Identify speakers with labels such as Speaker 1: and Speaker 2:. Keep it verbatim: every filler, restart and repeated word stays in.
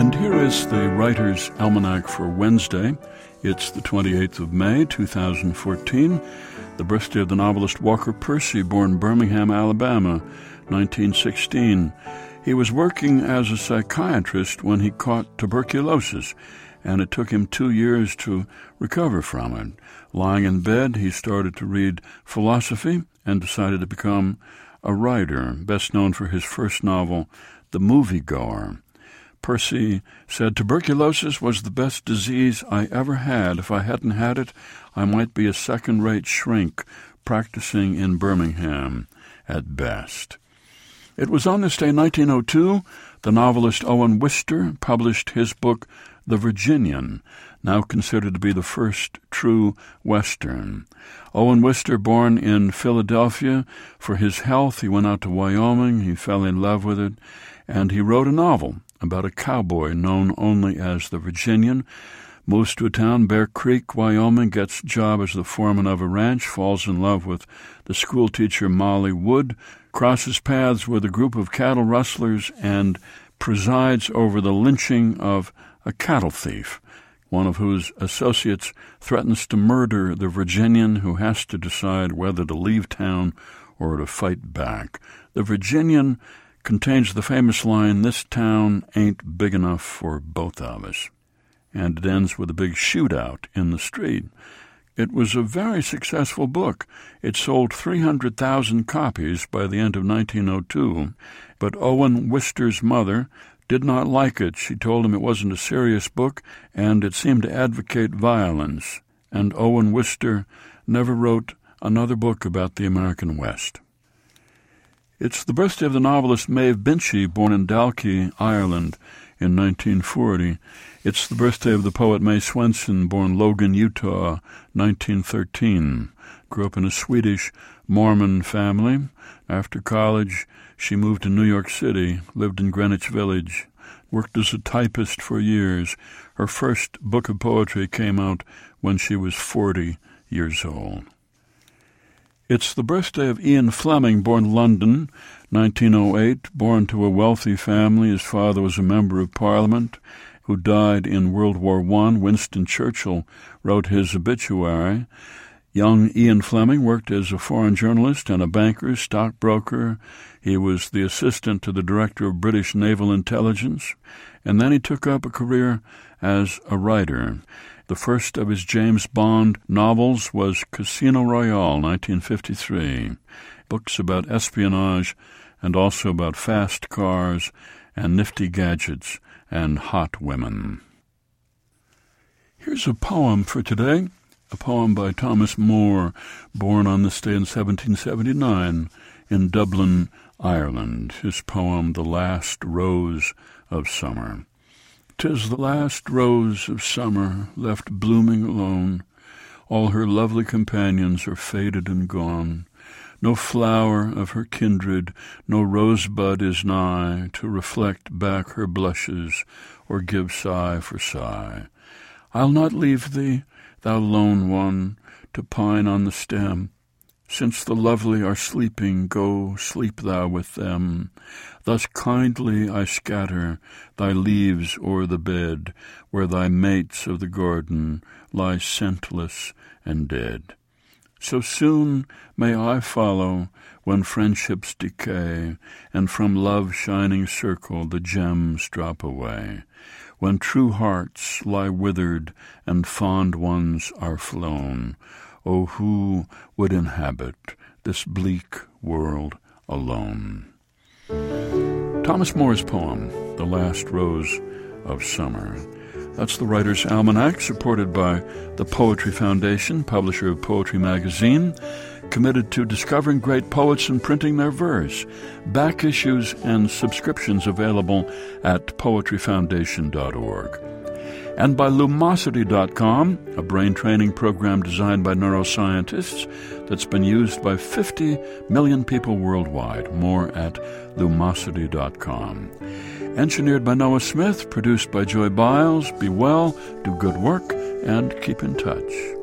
Speaker 1: And here is the Writer's Almanac for Wednesday. It's the twenty-eighth of May, two thousand fourteen, the birthday of the novelist Walker Percy, born Birmingham, Alabama, nineteen sixteen. He was working as a psychiatrist when he caught tuberculosis, and it took him two years to recover from it. Lying in bed, he started to read philosophy and decided to become a writer, best known for his first novel, The Moviegoer. Percy said, "Tuberculosis was the best disease I ever had. If I hadn't had it, I might be a second-rate shrink practicing in Birmingham at best." It was on this day, nineteen oh two, the novelist Owen Wister published his book, The Virginian, now considered to be the first true Western. Owen Wister, born in Philadelphia, for his health, he went out to Wyoming, he fell in love with it, and he wrote a novel about a cowboy known only as the Virginian, moves to a town, Bear Creek, Wyoming, gets a job as the foreman of a ranch, falls in love with the schoolteacher Molly Wood, crosses paths with a group of cattle rustlers, and presides over the lynching of a cattle thief, one of whose associates threatens to murder the Virginian, who has to decide whether to leave town or to fight back. The Virginian contains the famous line, "This town ain't big enough for both of us." And it ends with a big shootout in the street. It was a very successful book. It sold three hundred thousand copies by the end of nineteen oh two, but Owen Wister's mother did not like it. She told him it wasn't a serious book, and it seemed to advocate violence. And Owen Wister never wrote another book about the American West. It's the birthday of the novelist Maeve Binchy, born in Dalkey, Ireland, in nineteen forty. It's the birthday of the poet May Swenson, born Logan, Utah, nineteen thirteen. Grew up in a Swedish Mormon family. After college, she moved to New York City, lived in Greenwich Village, worked as a typist for years. Her first book of poetry came out when she was forty years old. It's the birthday of Ian Fleming, born London, nineteen oh eight, born to a wealthy family. His father was a member of Parliament who died in World War One. Winston Churchill wrote his obituary. Young Ian Fleming worked as a foreign journalist and a banker, stockbroker. He was the assistant to the director of British Naval Intelligence, and then he took up a career as a writer. The first of his James Bond novels was Casino Royale, nineteen fifty-three, books about espionage and also about fast cars and nifty gadgets and hot women. Here's a poem for today, a poem by Thomas Moore, born on this day in seventeen seventy-nine in Dublin, Ireland. His poem, The Last Rose of Summer. "'Tis the last rose of summer left blooming alone. All her lovely companions are faded and gone. No flower of her kindred, no rosebud is nigh to reflect back her blushes or give sigh for sigh. I'll not leave thee, thou lone one, to pine on the stem. Since the lovely are sleeping, go sleep thou with them. Thus kindly I scatter thy leaves o'er the bed, where thy mates of the garden lie scentless and dead. So soon may I follow when friendships decay, and from love's shining circle the gems drop away. When true hearts lie withered and fond ones are flown, oh, who would inhabit this bleak world alone?" Thomas Moore's poem, The Last Rose of Summer. That's the Writer's Almanac, supported by the Poetry Foundation, publisher of Poetry Magazine, committed to discovering great poets and printing their verse. Back issues and subscriptions available at poetry foundation dot org. And by Lumosity dot com, a brain training program designed by neuroscientists that's been used by fifty million people worldwide. More at Lumosity dot com. Engineered by Noah Smith, produced by Joy Biles. Be well, do good work, and keep in touch.